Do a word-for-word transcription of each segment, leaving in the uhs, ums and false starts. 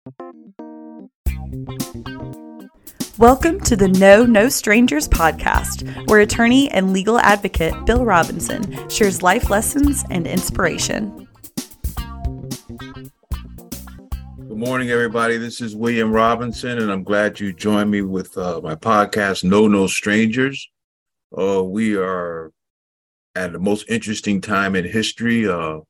Welcome to the Know No Strangers podcast, where attorney and legal advocate Bill Robinson shares life lessons and inspiration. Good morning, everybody. This is William Robinson, and I'm glad you joined me with uh, my podcast, Know No Strangers. Uh, we are at the most interesting time in history. Uh,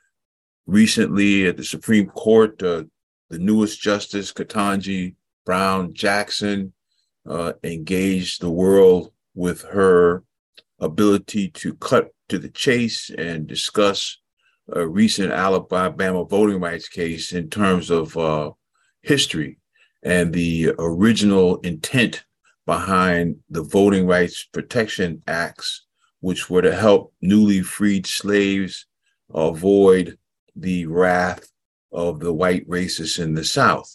recently, at the Supreme Court, uh, the newest Justice, Ketanji Brown Jackson, uh, engaged the world with her ability to cut to the chase and discuss a recent Alabama voting rights case in terms of uh, history and the original intent behind the Voting Rights Protection Acts, which were to help newly freed slaves avoid the wrath of the white racists in the South.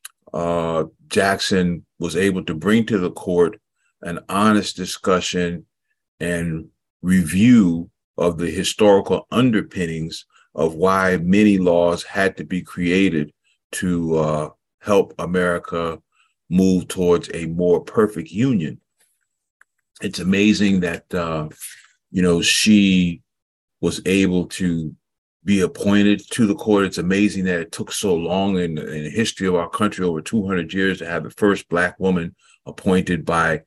Uh, Jackson was able to bring to the court an honest discussion and review of the historical underpinnings of why many laws had to be created to uh, help America move towards a more perfect union. It's amazing that, uh, you know, she was able to be appointed to the court. It's amazing that it took so long in, in the history of our country, over two hundred years, to have the first Black woman appointed by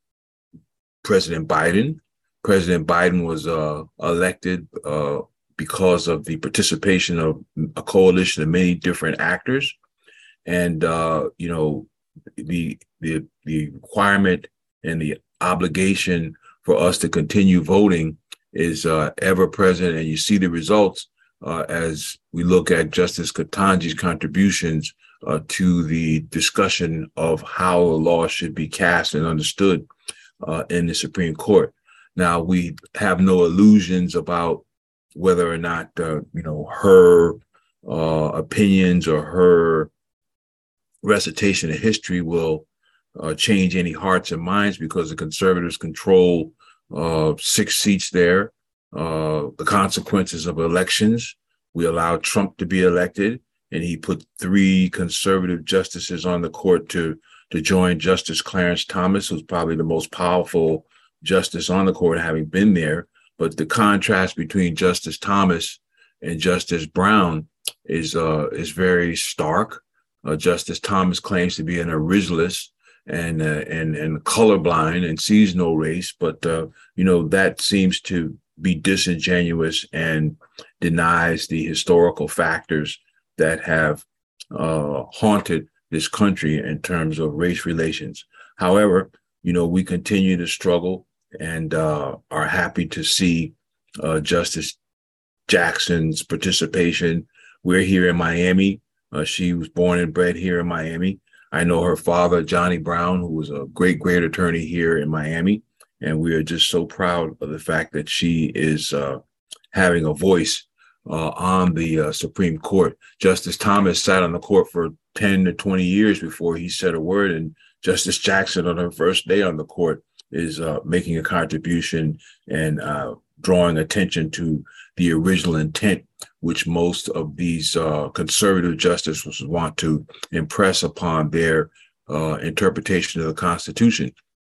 President Biden. President Biden was uh, elected uh, because of the participation of a coalition of many different actors. And, uh, you know, the, the, the requirement and the obligation for us to continue voting is uh, ever present. And you see the results Uh, as we look at Justice Ketanji's contributions uh, to the discussion of how a law should be cast and understood uh, in the Supreme Court. Now, we have no illusions about whether or not, uh, you know, her uh, opinions or her recitation of history will uh, change any hearts and minds, because the conservatives control uh, six seats there. Uh, the consequences of elections. We allowed Trump to be elected, and he put three conservative justices on the court to, to join Justice Clarence Thomas, who's probably the most powerful justice on the court, having been there. But the contrast between Justice Thomas and Justice Brown is uh, is very stark. Uh, Justice Thomas claims to be an originalist and uh, and and colorblind and sees no race, but uh, you know, that seems to be disingenuous and denies the historical factors that have uh, haunted this country in terms of race relations. However, you know, we continue to struggle and uh, are happy to see uh, Justice Jackson's participation. We're here in Miami. Uh, she was born and bred here in Miami. I know her father, Johnny Brown, who was a great, great attorney here in Miami. And we are just so proud of the fact that she is uh, having a voice uh, on the uh, Supreme Court. Justice Thomas sat on the court for ten to twenty years before he said a word. And Justice Jackson, on her first day on the court, is uh, making a contribution and uh, drawing attention to the original intent, which most of these uh, conservative justices want to impress upon their uh, interpretation of the Constitution.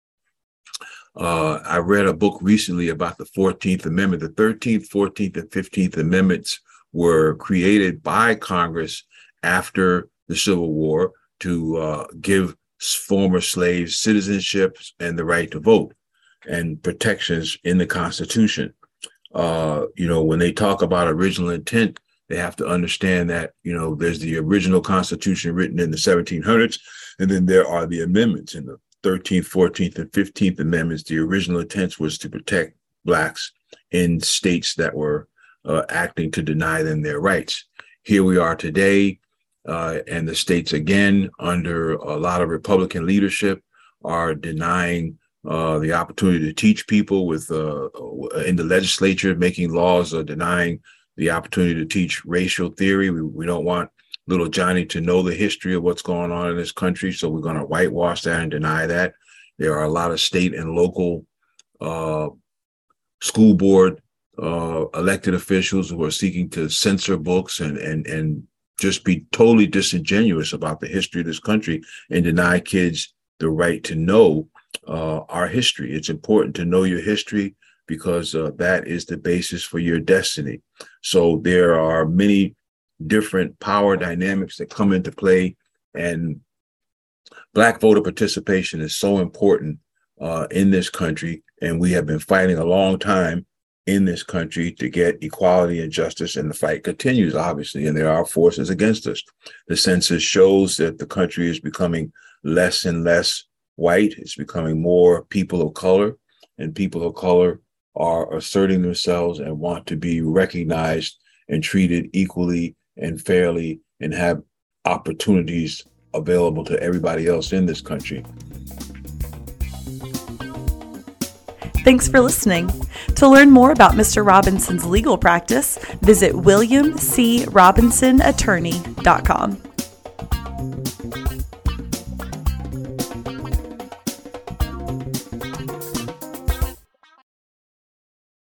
Uh, I read a book recently about the fourteenth Amendment. The thirteenth, fourteenth, and fifteenth Amendments were created by Congress after the Civil War to uh, give former slaves citizenship and the right to vote and protections in the Constitution. Uh, you know, when they talk about original intent, they have to understand that, you know, there's the original Constitution written in the seventeen hundreds, and then there are the amendments in the thirteenth, fourteenth, and fifteenth Amendments. The original intent was to protect Blacks in states that were uh, acting to deny them their rights. Here we are today, uh, and the states, again, under a lot of Republican leadership, are denying uh, the opportunity to teach people with uh, in the legislature, making laws, uh, denying the opportunity to teach racial theory. We, we don't want little Johnny to know the history of what's going on in this country, so we're going to whitewash that and deny that. There are a lot of state and local uh, school board uh, elected officials who are seeking to censor books and and and just be totally disingenuous about the history of this country and deny kids the right to know uh, our history. It's important to know your history because uh, that is the basis for your destiny. So there are many different power dynamics that come into play, and Black voter participation is so important uh, in this country, and we have been fighting a long time in this country to get equality and justice, and the fight continues, obviously, and there are forces against us. The census shows that the country is becoming less and less white. It's becoming more people of color, and people of color are asserting themselves and want to be recognized and treated equally and fairly and have opportunities available to everybody else in this country. Thanks for listening. To learn more about Mister Robinson's legal practice, visit william c robinson attorney dot com.